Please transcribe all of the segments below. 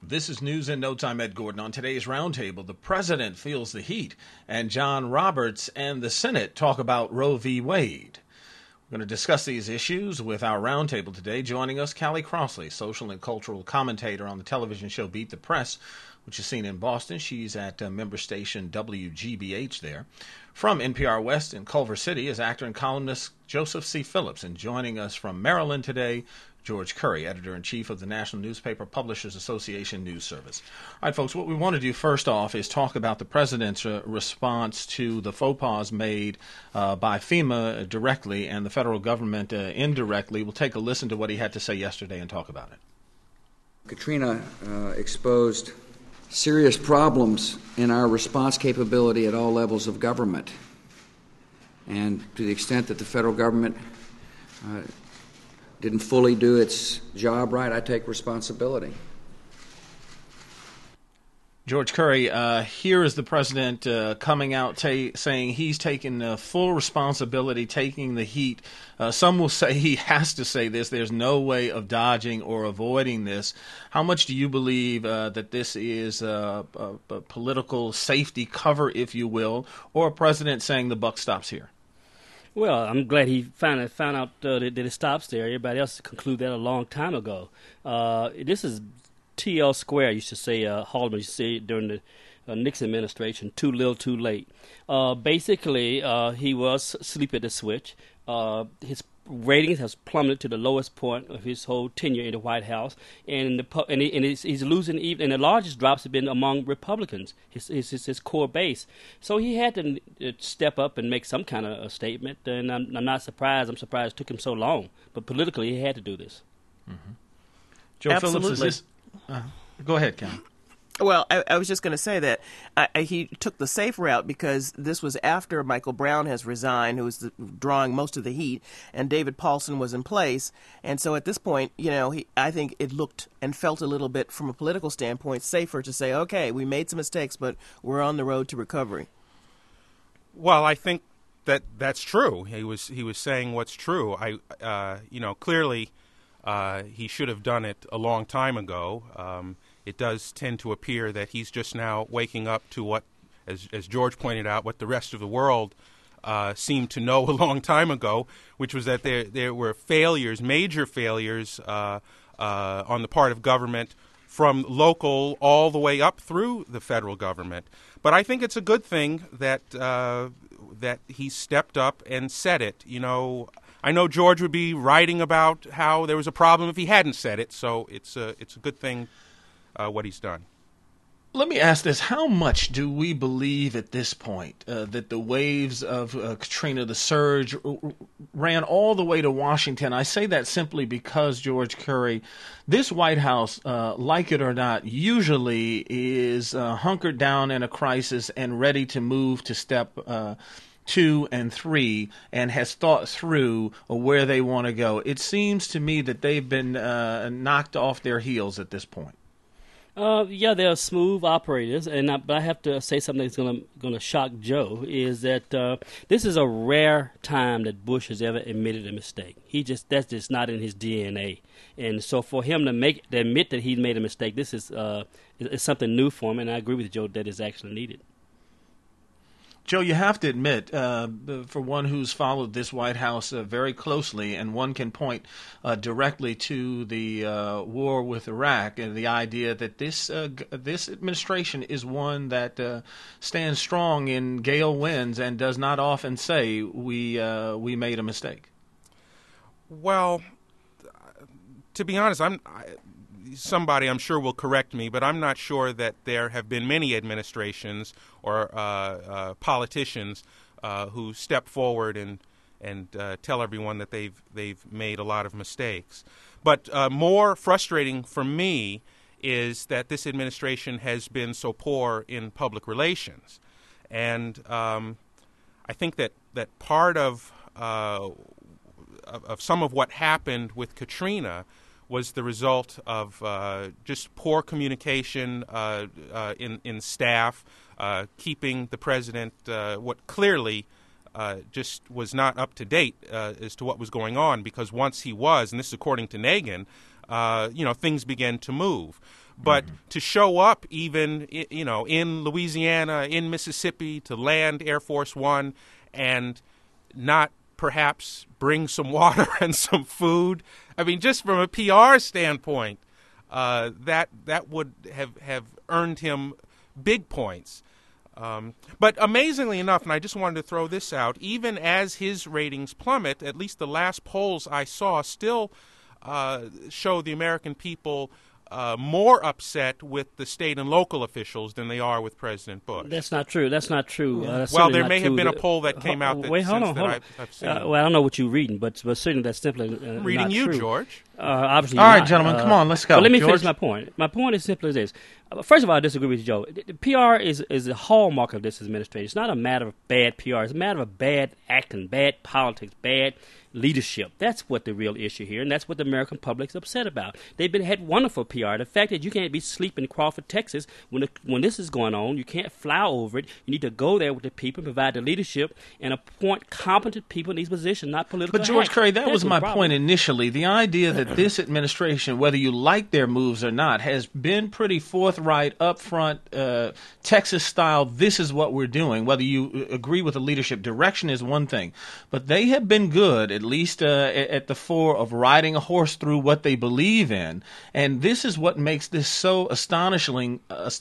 This is News in No Time. Ed Gordon. On today's roundtable, the president feels the heat, and John Roberts and the Senate talk about Roe v. Wade. We're going to discuss these issues with our roundtable today. Joining us, Callie Crossley, social and cultural commentator on the television show Beat the Press, which is seen in Boston. She's at member station WGBH there. From NPR West in Culver City is actor and columnist Joseph C. Phillips. And joining us from Maryland today, George Curry, editor-in-chief of the National Newspaper Publishers Association News Service. All right, folks, what we want to do first off is talk about the president's response to the faux pas made by FEMA directly and the federal government indirectly. We'll take a listen to what he had to say yesterday and talk about it. Katrina exposed serious problems in our response capability at all levels of government. And to the extent that the federal government didn't fully do its job right, I take responsibility. George Curry, here is the president coming out saying he's taking full responsibility, taking the heat. Some will say he has to say this. There's no way of dodging or avoiding this. How much do you believe that this is a political safety cover, if you will, or a president saying the buck stops here? Well, I'm glad he finally found out that it stops there. Everybody else concluded that a long time ago. This is TL Square, used to say, Haldeman used to say during the Nixon administration, too little, too late. Basically, he was asleep at the switch. His ratings has plummeted to the lowest point of his whole tenure in the White House, and he's losing. Even the largest drops have been among Republicans, his core base. So he had to step up and make some kind of a statement, and I'm not surprised. I'm surprised it took him so long, but politically he had to do this. Mm-hmm. Joe Phillips, is this? Go ahead, Ken. Well, I was just going to say that he took the safe route because this was after Michael Brown has resigned, who was drawing most of the heat, and David Paulson was in place. And so at this point, I think it looked and felt a little bit, from a political standpoint, safer to say, okay, we made some mistakes, but we're on the road to recovery. Well, I think that's true. He was saying what's true. Clearly he should have done it a long time ago. It does tend to appear that he's just now waking up to what, as George pointed out, what the rest of the world seemed to know a long time ago, which was that there were failures, major failures on the part of government from local all the way up through the federal government. But I think it's a good thing that he stepped up and said it. I know George would be writing about how there was a problem if he hadn't said it, so it's a good thing what he's done. Let me ask this. How much do we believe at this point that the waves of Katrina, the surge, ran all the way to Washington? I say that simply because, George Curry, this White House, like it or not, usually is hunkered down in a crisis and ready to move to step 2 and 3 and has thought through where they want to go. It seems to me that they've been knocked off their heels at this point. They're smooth operators, but I have to say something that's going to shock Joe, is that this is a rare time that Bush has ever admitted a mistake. That's just not in his DNA, and so for him to admit that he made a mistake, this is something new for him, and I agree with Joe that is actually needed. Joe, you have to admit, for one who's followed this White House very closely, and one can point directly to the war with Iraq and the idea that this administration is one that stands strong in gale winds and does not often say we made a mistake. Well, to be honest, somebody I'm sure will correct me, but I'm not sure that there have been many administrations or politicians who step forward and tell everyone that they've made a lot of mistakes. But more frustrating for me is that this administration has been so poor in public relations, and I think that part of some of what happened with Katrina was the result of just poor communication in staff, keeping the president what clearly just was not up to date as to what was going on, because once he was, and this is according to Nagin, things began to move. But to show up even, in Louisiana, in Mississippi, to land Air Force One and not perhaps bring some water and some food, I mean, just from a PR standpoint, that would have earned him big points. But amazingly enough, and I just wanted to throw this out, even as his ratings plummet, at least the last polls I saw still show the American people more upset with the state and local officials than they are with President Bush. That's not true. That's not true. Well, there may have been a poll that came out that I've seen. Well, I don't know what you're reading, but certainly that's simply reading not you, true. George. Obviously all right, not. gentlemen, come on, let's go. But let me George? finish my point. My point is simply this. First of all, I disagree with Joe. The PR is a hallmark of this administration. It's not a matter of bad PR. It's a matter of bad acting, bad politics, bad leadership. That's what the real issue here, and that's what the American public's upset about. They've had wonderful PR. The fact that you can't be sleeping in Crawford, Texas, when this is going on, you can't fly over it. You need to go there with the people, provide the leadership, and appoint competent people in these positions, not political. But George hacks. Curry, that That's was the my problem. point initially. The idea that this administration, whether you like their moves or not, has been pretty forthright, upfront, Texas style. This is what we're doing. Whether you agree with the leadership direction is one thing, but they have been good, at least at the fore of riding a horse through what they believe in, and this is what makes this so astonishingly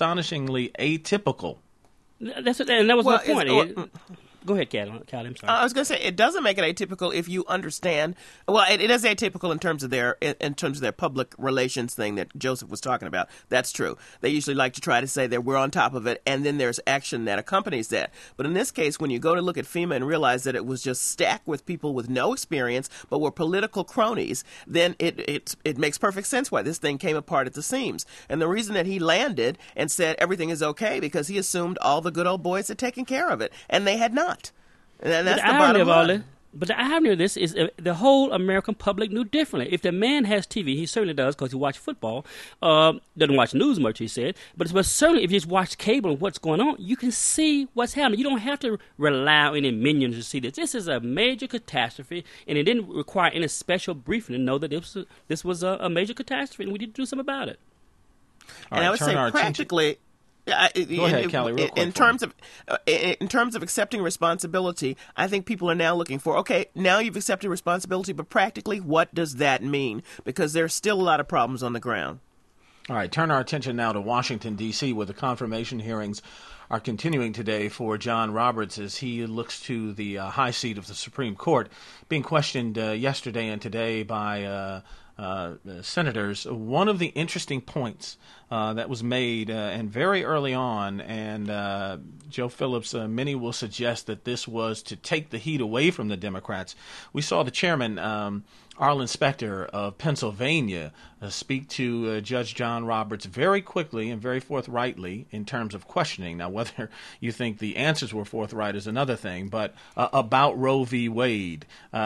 atypical. And that was my point. Go ahead, Callie. I'm sorry. I was going to say it doesn't make it atypical if you understand. Well, it is atypical in terms of their public relations thing that Joseph was talking about. That's true. They usually like to try to say that we're on top of it, and then there's action that accompanies that. But in this case, when you go to look at FEMA and realize that it was just stacked with people with no experience but were political cronies, then it makes perfect sense why this thing came apart at the seams. And the reason that he landed and said everything is okay because he assumed all the good old boys had taken care of it, and they had not. And that's the bottom line. But the irony of this is the whole American public knew differently. If the man has TV, he certainly does because he watches football. Doesn't watch news much, he said. But certainly if you just watch cable and what's going on, you can see what's happening. You don't have to rely on any minions to see this. This is a major catastrophe, and it didn't require any special briefing to know that this was a major catastrophe, and we need to do something about it. And I would say practically... Go ahead, Callie, real quick. In terms of accepting responsibility, I think people are now looking for, okay, now you've accepted responsibility, but practically, what does that mean? Because there's still a lot of problems on the ground. All right, turn our attention now to Washington, D.C., where the confirmation hearings are continuing today for John Roberts as he looks to the high seat of the Supreme Court, being questioned yesterday and today by senators. One of the interesting points that was made, and very early on, and Joe Phillips, many will suggest that this was to take the heat away from the Democrats. We saw the chairman, Arlen Specter of Pennsylvania, speak to Judge John Roberts very quickly and very forthrightly in terms of questioning. Now, whether you think the answers were forthright is another thing, but about Roe v. Wade.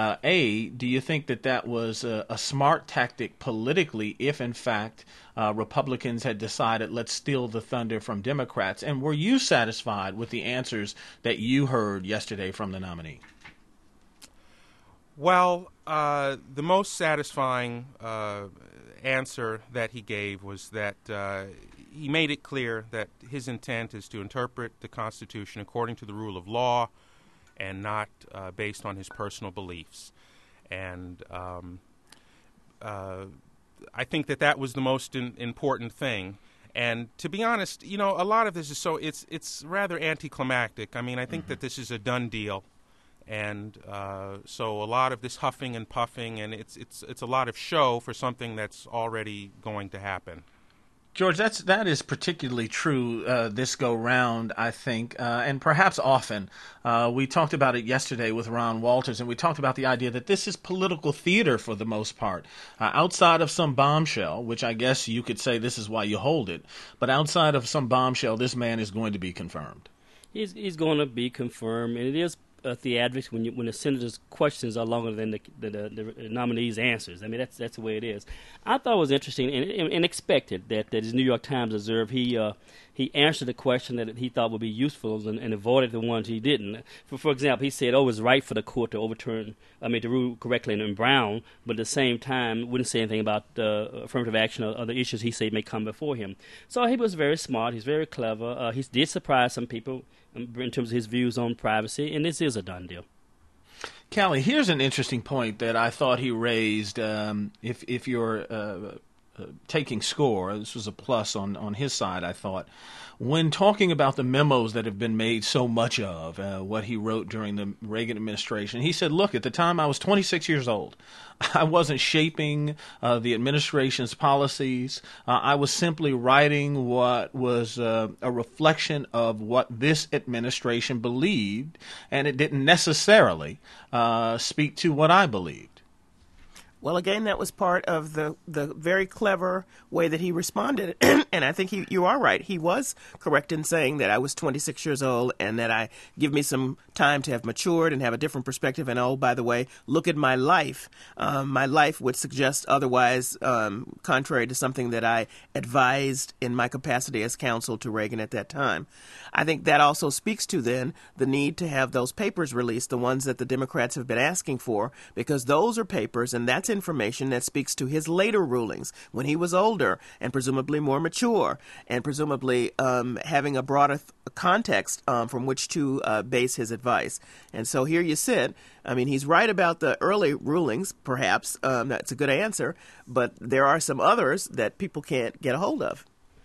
Do you think that was a smart tactic politically if, in fact, Republicans had decided, let's steal the thunder from Democrats? And were you satisfied with the answers that you heard yesterday from the nominee? Well, the most satisfying answer that he gave was that he made it clear that his intent is to interpret the Constitution according to the rule of law and not based on his personal beliefs. And I think that was the most important thing. And to be honest, a lot of this is it's rather anticlimactic. I mean, I think that this is a done deal. And so a lot of this huffing and puffing, and it's a lot of show for something that's already going to happen. George, that is particularly true this go round, I think, and perhaps often. We talked about it yesterday with Ron Walters, and we talked about the idea that this is political theater for the most part. Outside of some bombshell, which I guess you could say this is why you hold it, but outside of some bombshell, this man is going to be confirmed. He's going to be confirmed, and it is theatrics when the senator's questions are longer than the nominee's answers. I mean, that's the way it is. I thought it was interesting and expected that as New York Times observed, he answered the question that he thought would be useful and avoided the ones he didn't. For example, he said, "Oh, it was right for the court to rule correctly in Brown," but at the same time wouldn't say anything about affirmative action or other issues he said may come before him. So he was very smart. He's very clever. He did surprise some people in terms of his views on privacy, and this is a done deal. Callie, here's an interesting point that I thought he raised. If you're taking score, this was a plus on his side, I thought. When talking about the memos that have been made so much of, what he wrote during the Reagan administration, he said, look, at the time I was 26 years old. I wasn't shaping the administration's policies. I was simply writing what was a reflection of what this administration believed, and it didn't necessarily speak to what I believed. Well, again, that was part of the very clever way that he responded. And I think you are right. He was correct in saying that I was 26 years old and that I give me some time to have matured and have a different perspective. And, oh, by the way, look at my life. My life would suggest otherwise, contrary to something that I advised in my capacity as counsel to Reagan at that time. I think that also speaks to, then, the need to have those papers released, the ones that the Democrats have been asking for, because those are papers, and that's information that speaks to his later rulings when he was older and presumably more mature and presumably having a broader context from which to base his advice. And so here you sit. I mean, he's right about the early rulings, perhaps. That's a good answer. But there are some others that people can't get a hold of.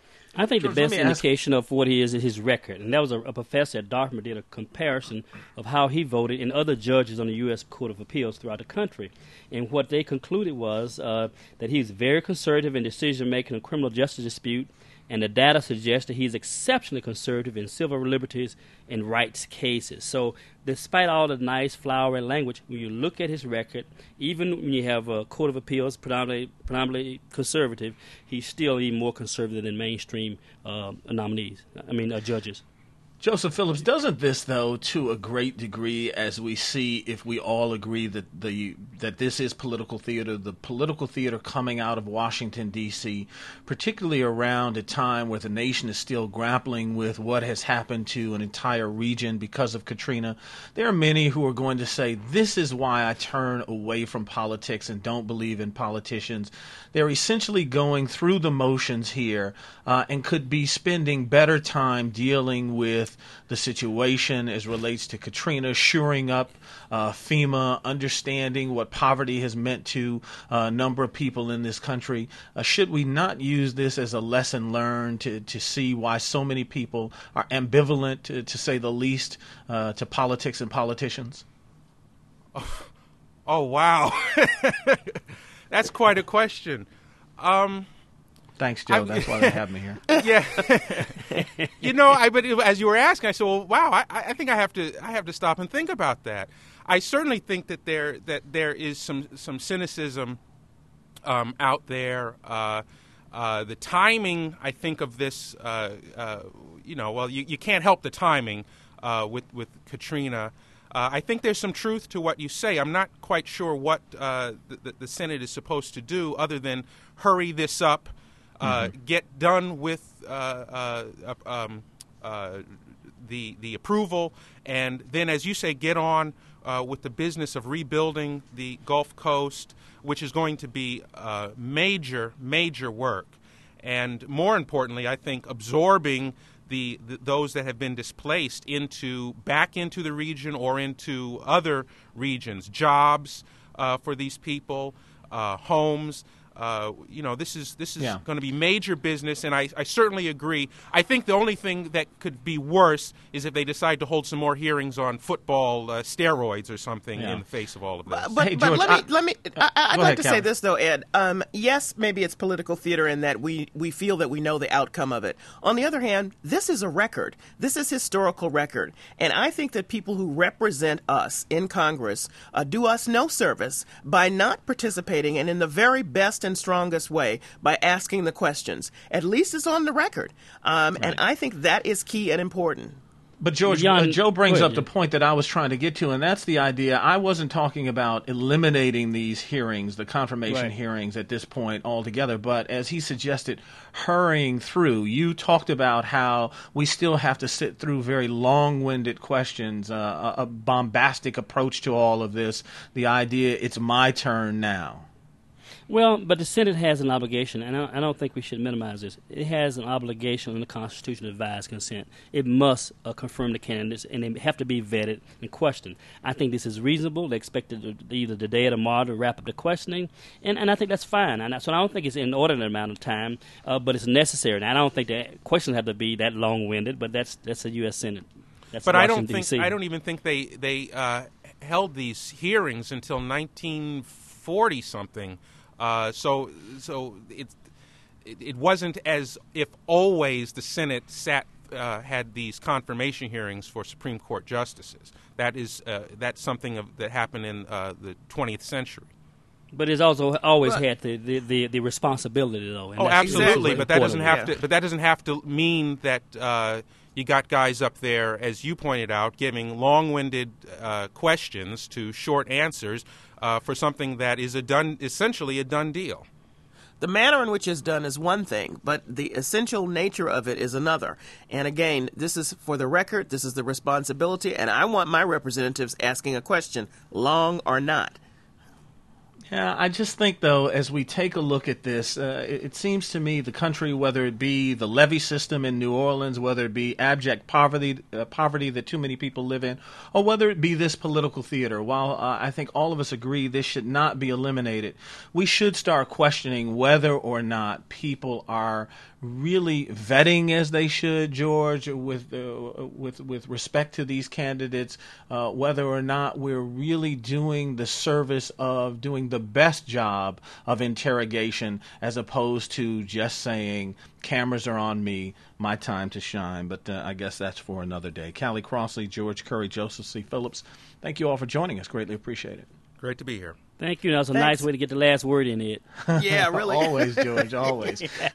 I think George, the best indication of what he is his record. And that was a professor at Dartmouth did a comparison of how he voted and other judges on the U.S. Court of Appeals throughout the country. And what they concluded was that he's very conservative in decision-making in criminal justice dispute, and the data suggests that he's exceptionally conservative in civil liberties and rights cases. So despite all the nice flowery language, when you look at his record, even when you have a Court of Appeals predominantly conservative, he's still even more conservative than mainstream judges. Joseph Phillips, doesn't this, though, to a great degree, as we see, if we all agree that that this is political theater, the political theater coming out of Washington, D.C., particularly around a time where the nation is still grappling with what has happened to an entire region because of Katrina, there are many who are going to say, this is why I turn away from politics and don't believe in politicians. They're essentially going through the motions here and could be spending better time dealing with the situation as relates to Katrina, shoring up FEMA, understanding what poverty has meant to a number of people in this country. Should we not use this as a lesson learned to see why so many people are ambivalent, to say the least, to politics and politicians? Oh wow. That's quite a question. Thanks, Joe. That's why they have me here. Yeah, but as you were asking, I said, "Well, wow, I think I have to stop and think about that." I certainly think that there is some cynicism out there. The timing, I think, of this, you can't help the timing with Katrina. I think there's some truth to what you say. I'm not quite sure what the Senate is supposed to do other than hurry this up. Get done with the approval, and then, as you say, get on with the business of rebuilding the Gulf Coast, which is going to be major work, and more importantly, I think absorbing those that have been displaced back into the region or into other regions, jobs for these people, homes. This is going to be major business, and I certainly agree. I think the only thing that could be worse is if they decide to hold some more hearings on football steroids or something in the face of all of this. But George, I'd like to say this, though, Ed. Yes, maybe it's political theater in that we feel that we know the outcome of it. On the other hand, this is a record. This is historical record. And I think that people who represent us in Congress do us no service by not participating and in the very best and strongest way by asking the questions. At least it's on the record. Right. And I think that is key and important. But George, Jan, Joe brings go up ahead, the point that I was trying to get to, and that's the idea. I wasn't talking about eliminating these hearings, the confirmation Right. hearings at this point altogether, but as he suggested, hurrying through. You talked about how we still have to sit through very long-winded questions, a bombastic approach to all of this, the idea it's my turn now. Well, but the Senate has an obligation, and I don't think we should minimize this. It has an obligation in the Constitution to advise consent. It must confirm the candidates, and they have to be vetted and questioned. I think this is reasonable. They expect it either today or tomorrow to wrap up the questioning, and I think that's fine. So I don't think it's an inordinate amount of time, but it's necessary. And I don't think the questions have to be that long-winded, but that's the U.S. Senate. That's But I Washington, don't think D.C. I don't even think they held these hearings until 1940 something. So it wasn't as if always the Senate had these confirmation hearings for Supreme Court justices. That's something that happened in the 20th century. But it's also always had the responsibility, though. And Oh, that's absolutely. really But that doesn't important. have to. But that doesn't have to mean that you got guys up there, as you pointed out, giving long-winded questions to short answers for something that is essentially a done deal. The manner in which it's done is one thing, but the essential nature of it is another. And again, this is for the record, this is the responsibility, and I want my representatives asking a question, long or not. Yeah, I just think, though, as we take a look at this, it seems to me the country, whether it be the levee system in New Orleans, whether it be abject poverty that too many people live in, or whether it be this political theater, while I think all of us agree this should not be eliminated, we should start questioning whether or not people are really vetting as they should, George, with respect to these candidates, whether or not we're really doing the service of doing the best job of interrogation as opposed to just saying, cameras are on me, my time to shine. But I guess that's for another day. Callie Crossley, George Curry, Joseph C. Phillips, thank you all for joining us. Greatly appreciate it. Great to be here. Thank you. That was a Thanks. nice way to get the last word in it. Yeah, really. Always, George, always.